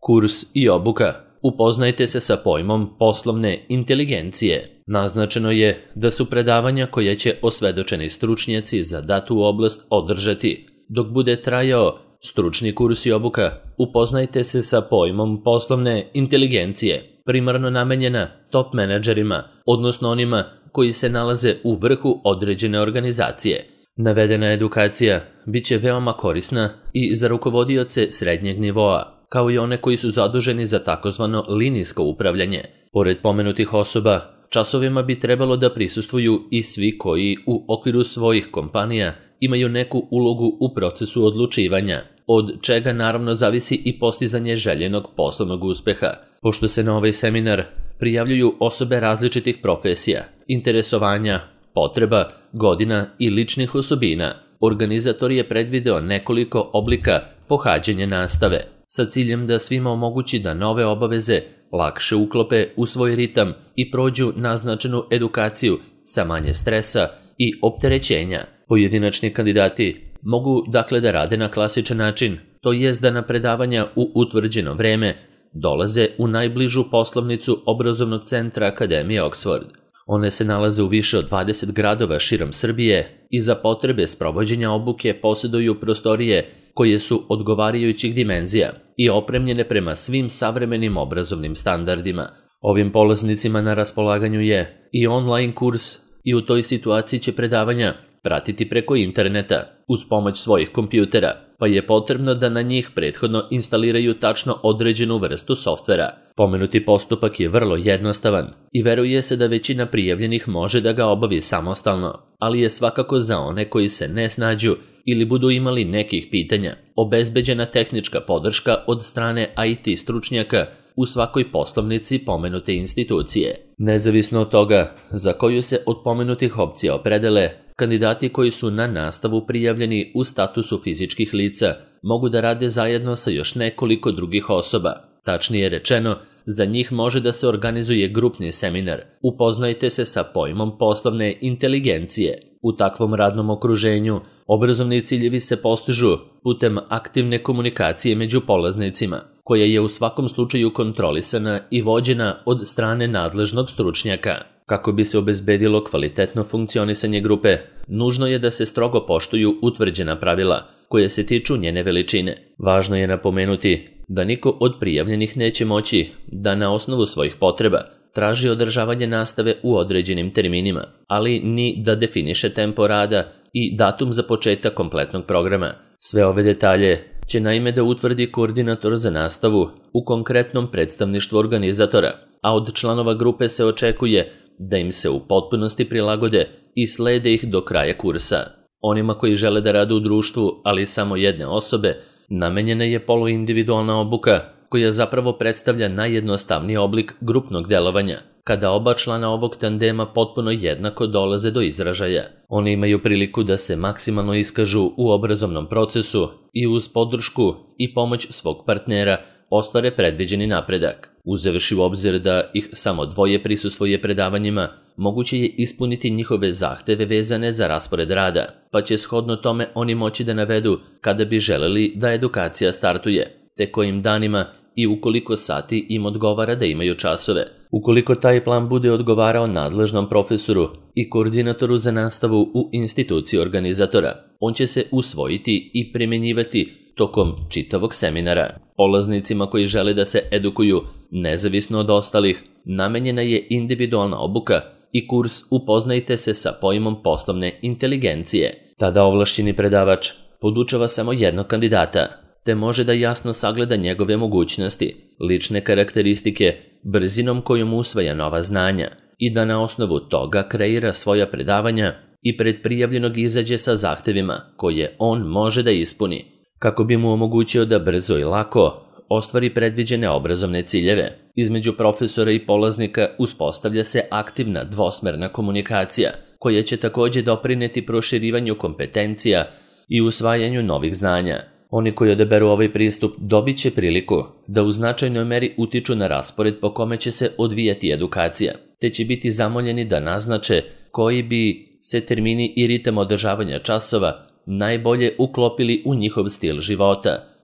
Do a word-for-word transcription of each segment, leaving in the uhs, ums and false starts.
Kurs i obuka. Upoznajte se sa pojmom poslovne inteligencije. Naznačeno je da su predavanja koje će osvedočeni stručnjaci za datu oblast održati. Dok bude trajao stručni kurs i obuka, upoznajte se sa pojmom poslovne inteligencije, primarno namenjena top menadžerima, odnosno onima koji se nalaze u vrhu određene organizacije. Navedena edukacija bit će veoma korisna i za rukovodioce srednjeg nivoa, kao i one koji su zaduženi za takozvano linijsko upravljanje. Pored pomenutih osoba, časovima bi trebalo da prisustvuju i svi koji u okviru svojih kompanija imaju neku ulogu u procesu odlučivanja, od čega naravno zavisi i postizanje željenog poslovnog uspeha. Pošto se na ovaj seminar prijavljuju osobe različitih profesija, interesovanja, potreba, godina i ličnih osobina, organizator je predvideo nekoliko oblika pohađanja nastave, sa ciljem da svima omogući da nove obaveze lakše uklope u svoj ritam i prođu naznačenu edukaciju sa manje stresa i opterećenja. Pojedinačni kandidati mogu dakle da rade na klasičan način, to jest da na predavanja u utvrđeno vreme dolaze u najbližu poslovnicu obrazovnog centra Akademije Oxford. One se nalaze u više od dvadeset gradova širom Srbije i za potrebe sprovođenja obuke posjeduju prostorije koje su odgovarajućih dimenzija i opremljene prema svim savremenim obrazovnim standardima. Ovim polaznicima na raspolaganju je i online kurs i u toj situaciji će predavanja pratiti preko interneta uz pomoć svojih kompjutera, pa je potrebno da na njih prethodno instaliraju tačno određenu vrstu softvera. Pomenuti postupak je vrlo jednostavan i veruje se da većina prijavljenih može da ga obavi samostalno, ali je svakako za one koji se ne snađu ili budu imali nekih pitanja obezbeđena tehnička podrška od strane I T stručnjaka u svakoj poslovnici pomenute institucije. Nezavisno od toga za koju se od pomenutih opcija opredele, kandidati koji su na nastavu prijavljeni u statusu fizičkih lica mogu da rade zajedno sa još nekoliko drugih osoba. Tačnije rečeno, za njih može da se organizuje grupni seminar. Upoznajte se sa pojmom poslovne inteligencije. U takvom radnom okruženju obrazovni ciljevi se postižu putem aktivne komunikacije među polaznicima, koja je u svakom slučaju kontrolisana i vođena od strane nadležnog stručnjaka. Kako bi se obezbedilo kvalitetno funkcionisanje grupe, nužno je da se strogo poštuju utvrđena pravila koje se tiču njene veličine. Važno je napomenuti da niko od prijavljenih neće moći da na osnovu svojih potreba traži održavanje nastave u određenim terminima, ali ni da definiše tempo rada i datum za početak kompletnog programa. Sve ove detalje će naime da utvrdi koordinator za nastavu u konkretnom predstavništvu organizatora, a od članova grupe se očekuje da im se u potpunosti prilagode i slede ih do kraja kursa. Onima koji žele da rade u društvu, ali samo jedne osobe, namenjena je poluindividualna obuka, koja zapravo predstavlja najjednostavniji oblik grupnog delovanja, kada oba člana ovog tandema potpuno jednako dolaze do izražaja. Oni imaju priliku da se maksimalno iskažu u obrazovnom procesu i uz podršku i pomoć svog partnera ostvare predviđeni napredak. Uzevši u obzir da ih samo dvoje prisustvuje predavanjima, moguće je ispuniti njihove zahteve vezane za raspored rada, pa će shodno tome oni moći da navedu kada bi želeli da edukacija startuje, te kojim danima i ukoliko sati im odgovara da imaju časove. Ukoliko taj plan bude odgovarao nadležnom profesoru i koordinatoru za nastavu u instituciji organizatora, on će se usvojiti i primjenjivati tokom čitavog seminara. Polaznicima koji žele da se edukuju nezavisno od ostalih, namenjena je individualna obuka i kurs Upoznajte se sa pojmom poslovne inteligencije. Tada ovlašćeni predavač podučava samo jednog kandidata, te može da jasno sagleda njegove mogućnosti, lične karakteristike, brzinom kojom usvaja nova znanja i da na osnovu toga kreira svoja predavanja i pred prijavljenog izađe sa zahtevima koje on može da ispuni, kako bi mu omogućio da brzo i lako ostvari predviđene obrazovne ciljeve. Između profesora i polaznika uspostavlja se aktivna dvosmerna komunikacija, koja će također doprineti proširivanju kompetencija i usvajanju novih znanja. Oni koji odaberu ovaj pristup dobit će priliku da u značajnoj meri utiču na raspored po kome će se odvijati edukacija, te će biti zamoljeni da naznače koji bi se termini i ritam održavanja časova najbolje uklopili u njihov stil života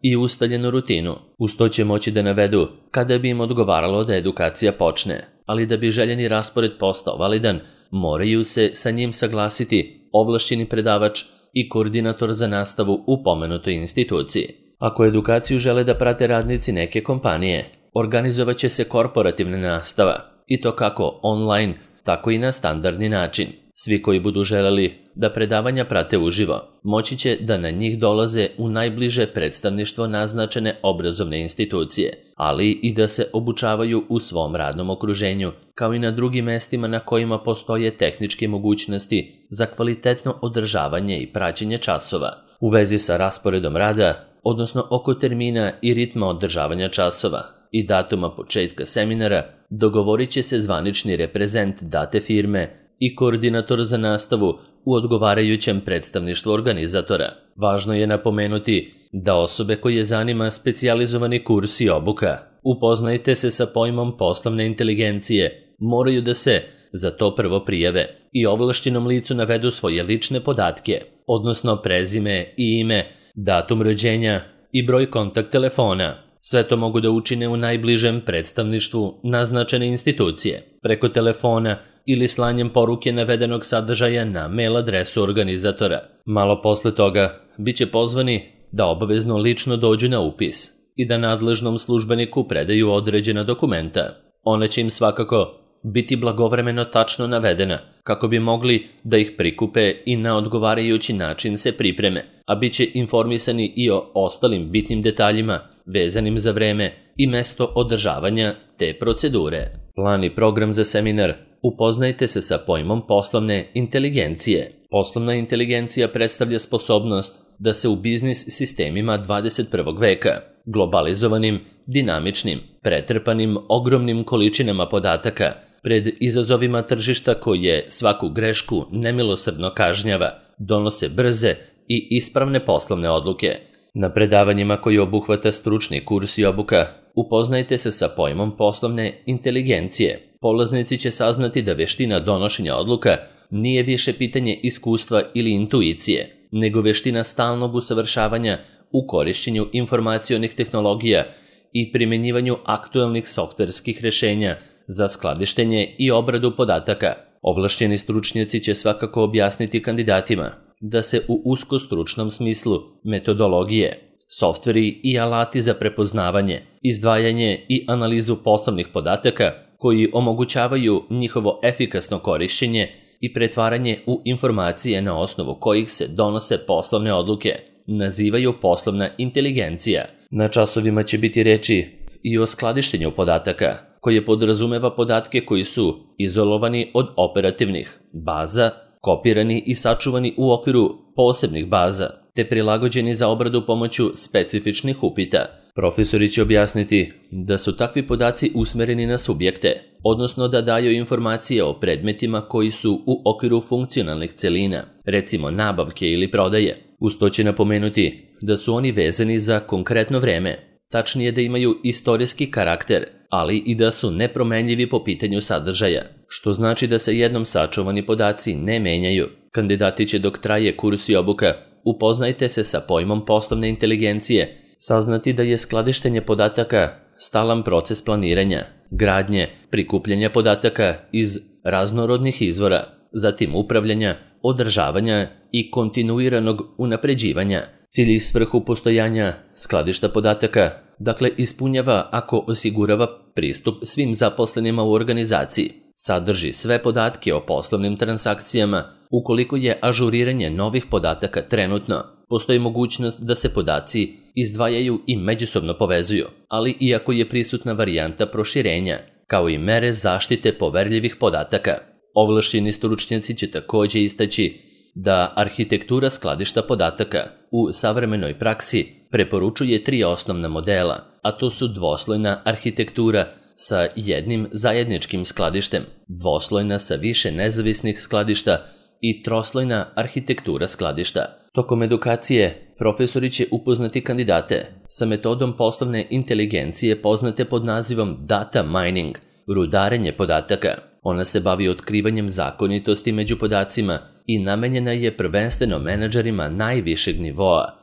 i ustaljenu rutinu. Uz to će moći da navedu kada bi im odgovaralo da edukacija počne, ali da bi željeni raspored postao validan, moraju se sa njim saglasiti ovlašćeni predavač i koordinator za nastavu u pomenutoj instituciji. Ako edukaciju žele da prate radnici neke kompanije, organizovat će se korporativna nastava, i to kako online, tako i na standardni način. Svi koji budu želeli da predavanja prate uživo, moći će da na njih dolaze u najbliže predstavništvo naznačene obrazovne institucije, ali i da se obučavaju u svom radnom okruženju, kao i na drugim mestima na kojima postoje tehničke mogućnosti za kvalitetno održavanje i praćenje časova. U vezi sa rasporedom rada, odnosno oko termina i ritma održavanja časova i datuma početka seminara, dogovorit će se zvanični reprezent date firme i koordinator za nastavu u odgovarajućem predstavništvu organizatora. Važno je napomenuti da osobe koje zanima specijalizovani kurs i obuka, upoznajte se sa pojmom poslovne inteligencije, moraju da se za to prvo prijave i ovlašćenom licu navedu svoje lične podatke, odnosno prezime i ime, datum rođenja i broj kontakt telefona. Sve to mogu da učine u najbližem predstavništvu naznačene institucije, preko telefona ili slanjem poruke navedenog sadržaja na mail adresu organizatora. Malo posle toga bit će pozvani da obavezno lično dođu na upis i da nadležnom službeniku predaju određena dokumenta. Ona će im svakako biti blagovremeno tačno navedena, kako bi mogli da ih prikupe i na odgovarajući način se pripreme, a bit će informisani i o ostalim bitnim detaljima vezanim za vreme i mesto održavanja te procedure. Plan i program za seminar. Upoznajte se sa pojmom poslovne inteligencije. Poslovna inteligencija predstavlja sposobnost da se u biznis sistemima dvadeset prvog veka, globalizovanim, dinamičnim, pretrpanim ogromnim količinama podataka, pred izazovima tržišta koje svaku grešku nemilosrdno kažnjava, donose brze i ispravne poslovne odluke. Na predavanjima koji obuhvata stručni kurs i obuka, upoznajte se sa pojmom poslovne inteligencije. Polaznici će saznati da veština donošenja odluka nije više pitanje iskustva ili intuicije, nego veština stalnog usavršavanja u korišćenju informacionih tehnologija i primenjivanju aktuelnih softverskih rešenja za skladištenje i obradu podataka. Ovlašćeni stručnjaci će svakako objasniti kandidatima da se u uskostručnom smislu metodologije, softveri i alati za prepoznavanje, izdvajanje i analizu poslovnih podataka koji omogućavaju njihovo efikasno korišćenje i pretvaranje u informacije na osnovu kojih se donose poslovne odluke, nazivaju poslovna inteligencija. Na časovima će biti reči i o skladištenju podataka, koje podrazumeva podatke koji su izolovani od operativnih baza, kopirani i sačuvani u okviru posebnih baza, te prilagođeni za obradu pomoću specifičnih upita. Profesori će objasniti da su takvi podaci usmereni na subjekte, odnosno da daju informacije o predmetima koji su u okviru funkcionalnih celina, recimo nabavke ili prodaje. Uz to će napomenuti da su oni vezani za konkretno vreme, tačnije da imaju istorijski karakter, ali i da su nepromenljivi po pitanju sadržaja, što znači da se jednom sačuvani podaci ne menjaju. Kandidati će dok traje kurs i obuka, upoznajte se sa pojmom poslovne inteligencije, saznati da je skladištenje podataka stalan proces planiranja, gradnje, prikupljanja podataka iz raznorodnih izvora, zatim upravljanja, održavanja i kontinuiranog unapređivanja. Cilj i svrhu postojanja skladišta podataka, dakle, ispunjava ako osigurava pristup svim zaposlenima u organizaciji, sadrži sve podatke o poslovnim transakcijama. Ukoliko je ažuriranje novih podataka trenutno, postoji mogućnost da se podaci izdvajaju i međusobno povezuju, ali iako je prisutna varijanta proširenja, kao i mere zaštite poverljivih podataka. Ovlašćeni stručnjaci će takođe istaći da arhitektura skladišta podataka u savremenoj praksi preporučuje tri osnovna modela, a to su dvoslojna arhitektura sa jednim zajedničkim skladištem, dvoslojna sa više nezavisnih skladišta i troslojna arhitektura skladišta. Tokom edukacije, profesori će upoznati kandidate sa metodom poslovne inteligencije poznate pod nazivom data mining, rudarenje podataka. Ona se bavi otkrivanjem zakonitosti među podacima i namenjena je prvenstveno menadžerima najvišeg nivoa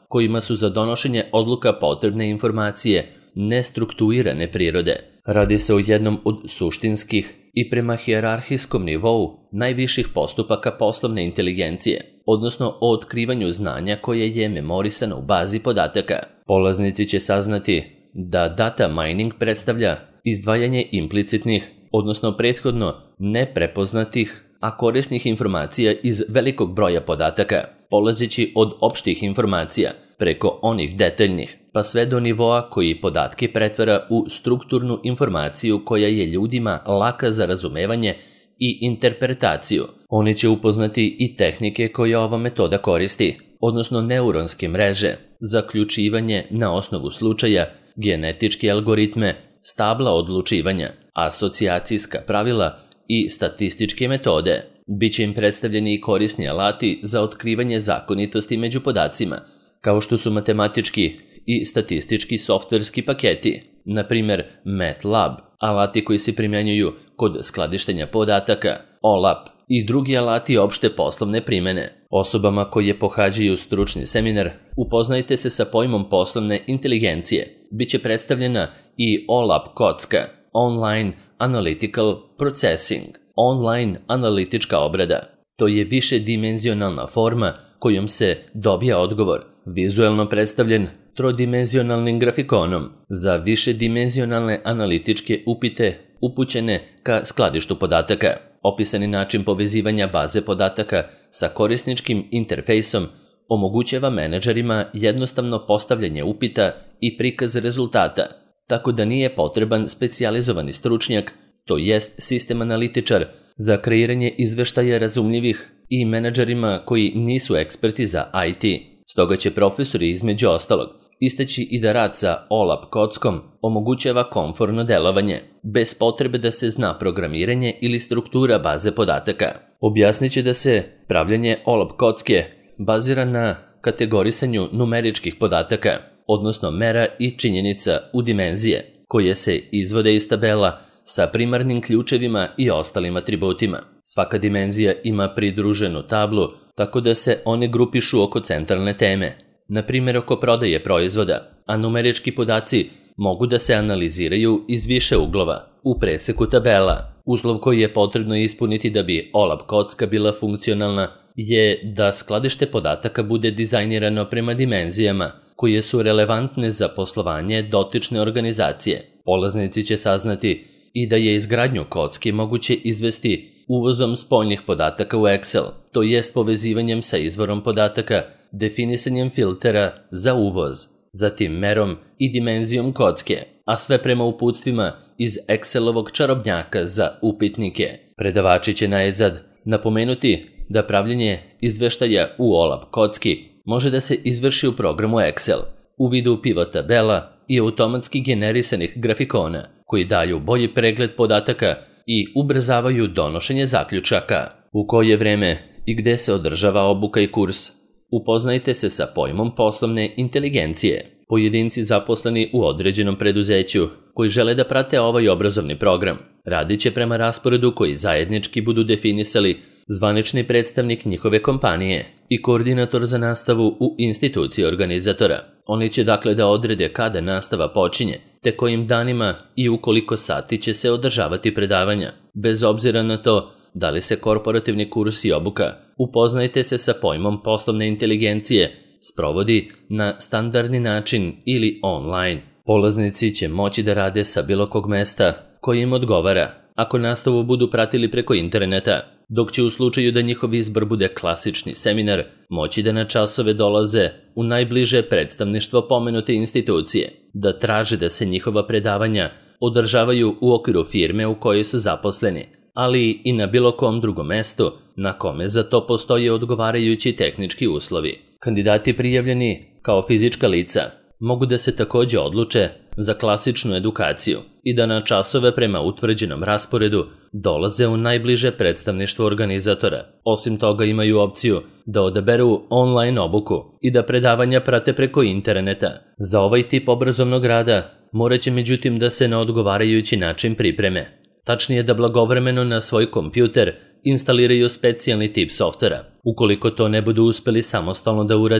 kojima su za donošenje odluka potrebne informacije nestrukturirane prirode. Radi se o jednom od suštinskih i prema hijerarhijskom nivou najviših postupaka poslovne inteligencije, odnosno o otkrivanju znanja koje je memorisano u bazi podataka. Polaznici će saznati da data mining predstavlja izdvajanje implicitnih, odnosno prethodno neprepoznatih, a korisnih informacija iz velikog broja podataka, polazeći od opštih informacija preko onih detaljnih, pa sve do nivoa koji podatke pretvara u strukturnu informaciju koja je ljudima laka za razumevanje i interpretaciju. Oni će upoznati i tehnike koje ova metoda koristi, odnosno neuronske mreže, zaključivanje na osnovu slučaja, genetičke algoritme, stabla odlučivanja, asocijacijska pravila i statističke metode. Biće im predstavljeni i korisni alati za otkrivanje zakonitosti među podacima, kao što su matematički i statistički softverski paketi, na primjer MATLAB, alati koji se primjenjuju kod skladištenja podataka, O L A P i drugi alati opšte poslovne primene. Osobama koje pohađaju stručni seminar, upoznajte se sa pojmom poslovne inteligencije. Biće predstavljena i O L A P kocka, Online Analytical Processing, online analitička obrada. To je višedimenzionalna forma kojom se dobija odgovor, vizuelno predstavljen trodimenzionalnim grafikonom za višedimenzionalne analitičke upite upućene ka skladištu podataka. Opisani način povezivanja baze podataka sa korisničkim interfejsom omogućava menadžerima jednostavno postavljanje upita i prikaz rezultata, tako da nije potreban specijalizovani stručnjak, to jest sistem analitičar, za kreiranje izveštaja razumljivih i menadžerima koji nisu eksperti za I T. Stoga će profesori između ostalog istaći i da rad sa O L A P kockom omogućava komforno delovanje, bez potrebe da se zna programiranje ili struktura baze podataka. Objasnit će da se pravljanje O L A P kocke bazira na kategorisanju numeričkih podataka, odnosno mera i činjenica u dimenzije, koje se izvode iz tabela sa primarnim ključevima i ostalim atributima. Svaka dimenzija ima pridruženu tablu, tako da se one grupišu oko centralne teme, na primjer oko prodaje proizvoda, a numerički podaci mogu da se analiziraju iz više uglova, u preseku tabela. Uslov koji je potrebno ispuniti da bi O L A P kocka bila funkcionalna je da skladište podataka bude dizajnirano prema dimenzijama koje su relevantne za poslovanje dotične organizacije. Polaznici će saznati i da je izgradnju kocke moguće izvesti uvozom spoljnih podataka u Excel, to jest povezivanjem sa izvorom podataka, definisanjem filtera za uvoz, zatim merom i dimenzijom kocke, a sve prema uputstvima iz Excelovog čarobnjaka za upitnike. Predavači će najzad napomenuti da pravljenje izveštaja u O L A P kocki može da se izvrši u programu Excel, u vidu pivot tabela i automatski generisanih grafikona, koji daju bolji pregled podataka i ubrzavaju donošenje zaključaka. U koje vreme i gde se održava obuka i kurs? Upoznajte se sa pojmom poslovne inteligencije. Pojedinci zaposleni u određenom preduzeću koji žele da prate ovaj obrazovni program radit će prema rasporedu koji zajednički budu definisali zvanični predstavnik njihove kompanije i koordinator za nastavu u instituciji organizatora. Oni će dakle da odrede kada nastava počinje, te kojim danima i u koliko sati će se održavati predavanja. Bez obzira na to da li se korporativni kurs i obuka, upoznajte se sa pojmom poslovne inteligencije, sprovodi na standardni način ili online. Polaznici će moći da rade sa bilo kog mesta koji im odgovara, ako nastavu budu pratili preko interneta, dok će u slučaju da njihov izbor bude klasični seminar, moći da na časove dolaze u najbliže predstavništvo pomenute institucije, da traže da se njihova predavanja održavaju u okviru firme u kojoj su zaposleni, ali i na bilo kom drugom mestu na kome za to postoje odgovarajući tehnički uslovi. Kandidati prijavljeni kao fizička lica mogu da se takođe odluče za klasičnu edukaciju i da na časove prema utvrđenom rasporedu dolaze u najbliže predstavništvo organizatora. Osim toga imaju opciju da odaberu online obuku i da predavanja prate preko interneta. Za ovaj tip obrazovnog rada morat će međutim da se na odgovarajući način pripreme. Tačnije da blagovremeno na svoj kompjuter instaliraju specijalni tip softvera. Ukoliko to ne budu uspeli samostalno da urade,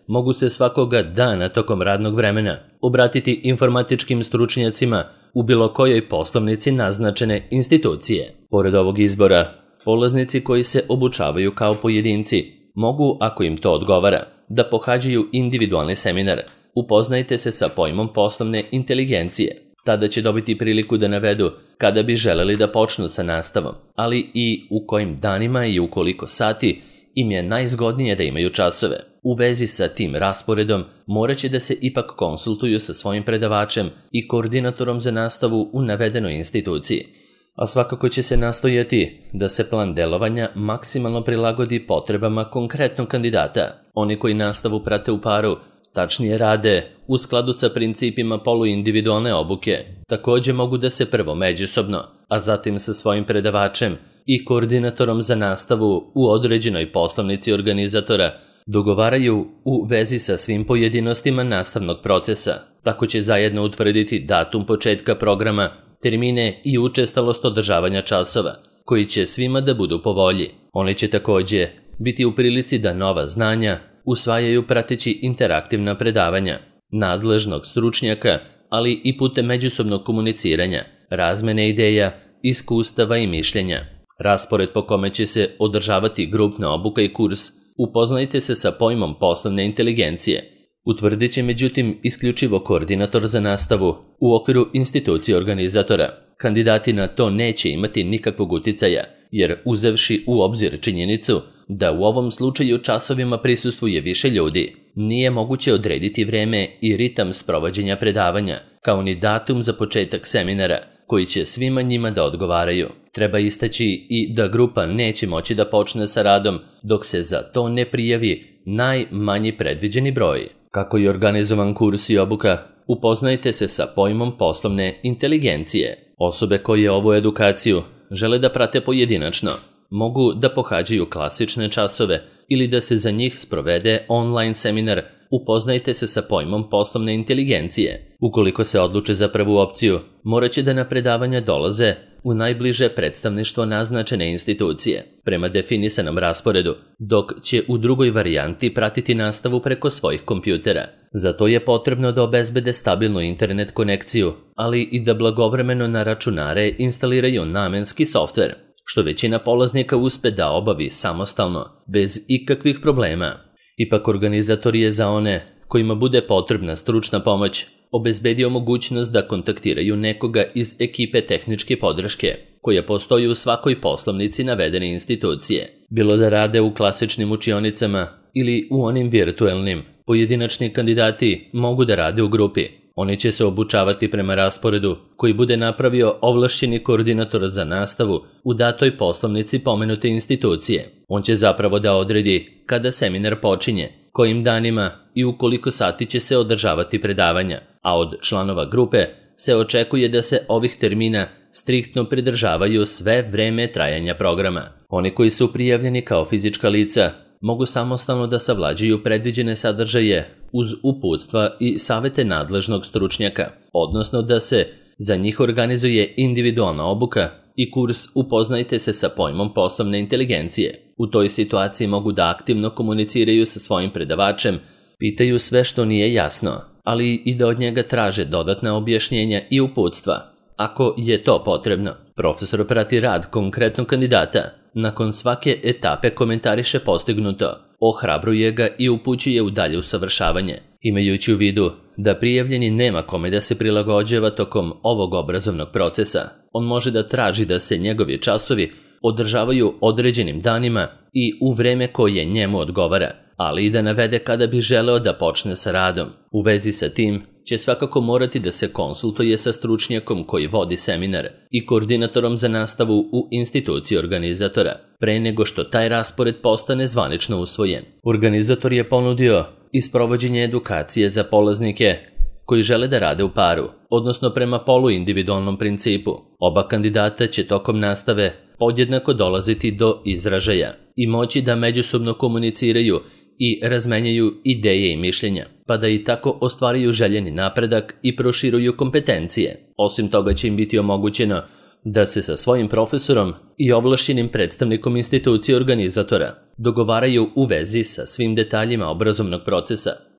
mogu se svakoga dana tokom radnog vremena obratiti informatičkim stručnjacima u bilo kojoj poslovnici naznačene institucije. Pored ovog izbora, polaznici koji se obučavaju kao pojedinci mogu, ako im to odgovara, da pohađaju individualni seminar. Upoznajte se sa pojmom poslovne inteligencije. Tada će dobiti priliku da navedu kada bi želeli da počnu sa nastavom, ali i u kojim danima i u koliko sati im je najzgodnije da imaju časove. U vezi sa tim rasporedom morat će da se ipak konsultuju sa svojim predavačem i koordinatorom za nastavu u navedenoj instituciji. A svakako će se nastojati da se plan delovanja maksimalno prilagodi potrebama konkretnog kandidata. Oni koji nastavu prate u paru, tačnije rade u skladu sa principima poluindividualne obuke, također mogu da se prvo međusobno, a zatim sa svojim predavačem i koordinatorom za nastavu u određenoj poslovnici organizatora dogovaraju u vezi sa svim pojedinostima nastavnog procesa. Tako će zajedno utvrditi datum početka programa, termine i učestalost održavanja časova, koji će svima da budu po volji. Oni će također biti u prilici da nova znanja usvajaju prateći interaktivna predavanja nadležnog stručnjaka, ali i putem međusobnog komuniciranja, razmene ideja, iskustava i mišljenja. Raspored po kome će se održavati grupna obuka i kurs Upoznajte se sa pojmom poslovne inteligencije. Utvrdit će međutim isključivo koordinator za nastavu u okviru institucije organizatora. Kandidati na to neće imati nikakvog uticaja, jer uzevši u obzir činjenicu da u ovom slučaju časovima prisustvuje više ljudi, nije moguće odrediti vreme i ritam sprovođenja predavanja, kao ni datum za početak seminara, koji će svima njima da odgovaraju. Treba istaći i da grupa neće moći da počne sa radom dok se za to ne prijavi najmanji predviđeni broj. Kako je organizovan kurs i obuka, upoznajte se sa pojmom poslovne inteligencije. Osobe koje ovu edukaciju žele da prate pojedinačno, mogu da pohađaju klasične časove ili da se za njih sprovede online seminar. Upoznajte se sa pojmom poslovne inteligencije. Ukoliko se odluče za prvu opciju, morat će da na predavanja dolaze u najbliže predstavništvo naznačene institucije, prema definisanom rasporedu, dok će u drugoj varijanti pratiti nastavu preko svojih kompjutera. Za to je potrebno da obezbede stabilnu internet konekciju, ali i da blagovremeno na računare instaliraju namenski softver, što većina polaznika uspe da obavi samostalno, bez ikakvih problema. Ipak organizator je za one kojima bude potrebna stručna pomoć obezbedio mogućnost da kontaktiraju nekoga iz ekipe tehničke podrške, koja postoji u svakoj poslovnici navedene institucije. Bilo da rade u klasičnim učionicama ili u onim virtuelnim, pojedinačni kandidati mogu da rade u grupi. Oni će se obučavati prema rasporedu koji bude napravio ovlašćeni koordinator za nastavu u datoj poslovnici pomenute institucije. On će zapravo da odredi kada seminar počinje, kojim danima i u koliko sati će se održavati predavanja, a od članova grupe se očekuje da se ovih termina striktno pridržavaju sve vreme trajanja programa. Oni koji su prijavljeni kao fizička lica mogu samostalno da savlađuju predviđene sadržaje uz uputstva i savete nadležnog stručnjaka, odnosno da se za njih organizuje individualna obuka i kurs Upoznajte se sa pojmom poslovne inteligencije. U toj situaciji mogu da aktivno komuniciraju sa svojim predavačem, pitaju sve što nije jasno, ali i da od njega traže dodatna objašnjenja i uputstva. Ako je to potrebno, profesor prati rad konkretnog kandidata. Nakon svake etape komentariše postignuto, ohrabruje ga i upućuje u dalje usavršavanje, imajući u vidu da prijavljeni nema kome da se prilagođava tokom ovog obrazovnog procesa. On može da traži da se njegovi časovi održavaju određenim danima i u vreme koje njemu odgovara, ali i da navede kada bi želeo da počne sa radom. U vezi sa tim će svakako morati da se konsultuje sa stručnjakom koji vodi seminar i koordinatorom za nastavu u instituciji organizatora, pre nego što taj raspored postane zvanično usvojen. Organizator je ponudio i sprovođenje edukacije za polaznike koji žele da rade u paru, odnosno prema poluindividualnom principu. Oba kandidata će tokom nastave podjednako dolaziti do izražaja i moći da međusobno komuniciraju i razmenjaju ideje i mišljenja, pa da i tako ostvaraju željeni napredak i proširuju kompetencije. Osim toga će im biti omogućeno da se sa svojim profesorom i ovlašćenim predstavnikom institucije organizatora dogovaraju u vezi sa svim detaljima obrazovnog procesa,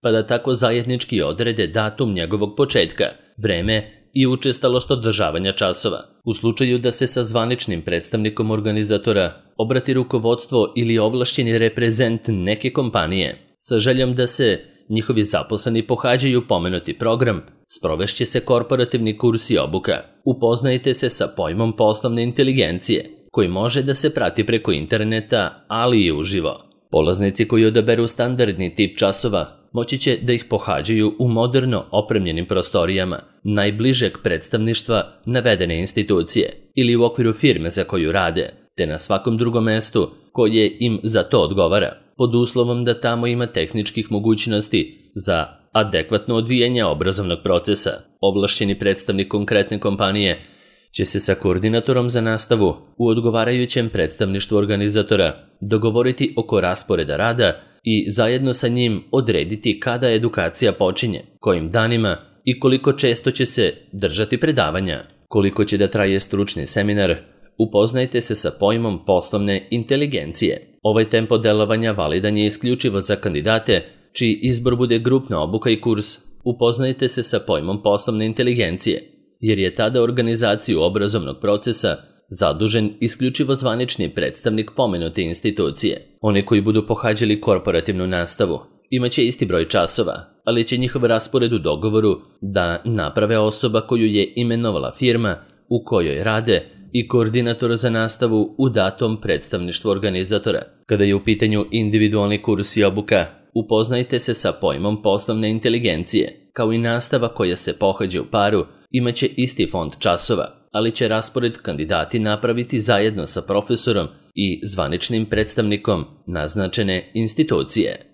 pa da tako zajednički odrede datum njegovog početka, vreme i učestalost održavanja časova. U slučaju da se sa zvaničnim predstavnikom organizatora obrati rukovodstvo ili ovlašćeni reprezent neke kompanije sa željom da se njihovi zaposleni pohađaju pomenuti program, sprovešće se korporativni kurs i obuka. Upoznajte se sa pojmom poslovne inteligencije, koji može da se prati preko interneta, ali i uživo. Polaznici koji odaberu standardni tip časova moći će da ih pohađaju u moderno opremljenim prostorijama najbližeg predstavništva navedene institucije ili u okviru firme za koju rade, te na svakom drugom mestu koje im za to odgovara, pod uslovom da tamo ima tehničkih mogućnosti za adekvatno odvijanje obrazovnog procesa. Ovlašćeni predstavnik konkretne kompanije će se sa koordinatorom za nastavu u odgovarajućem predstavništvu organizatora dogovoriti oko rasporeda rada i zajedno sa njim odrediti kada edukacija počinje, kojim danima i koliko često će se držati predavanja. Koliko će da traje stručni seminar, upoznajte se sa pojmom poslovne inteligencije. Ovaj tempo delovanja validan je isključivo za kandidate čiji izbor bude grupna obuka i kurs. Upoznajte se sa pojmom poslovne inteligencije, jer je tada organizaciju obrazovnog procesa zadužen isključivo zvanični predstavnik pomenute institucije. Oni koji budu pohađali korporativnu nastavu imaće isti broj časova, ali će njihov raspored u dogovoru da naprave osoba koju je imenovala firma u kojoj rade i koordinator za nastavu u datom predstavništvu organizatora. Kada je u pitanju individualni kurs i obuka, upoznajte se sa pojmom poslovne inteligencije, kao i nastava koja se pohađa u paru imaće isti fond časova, ali će raspored kandidati napraviti zajedno sa profesorom i zvaničnim predstavnikom naznačene institucije.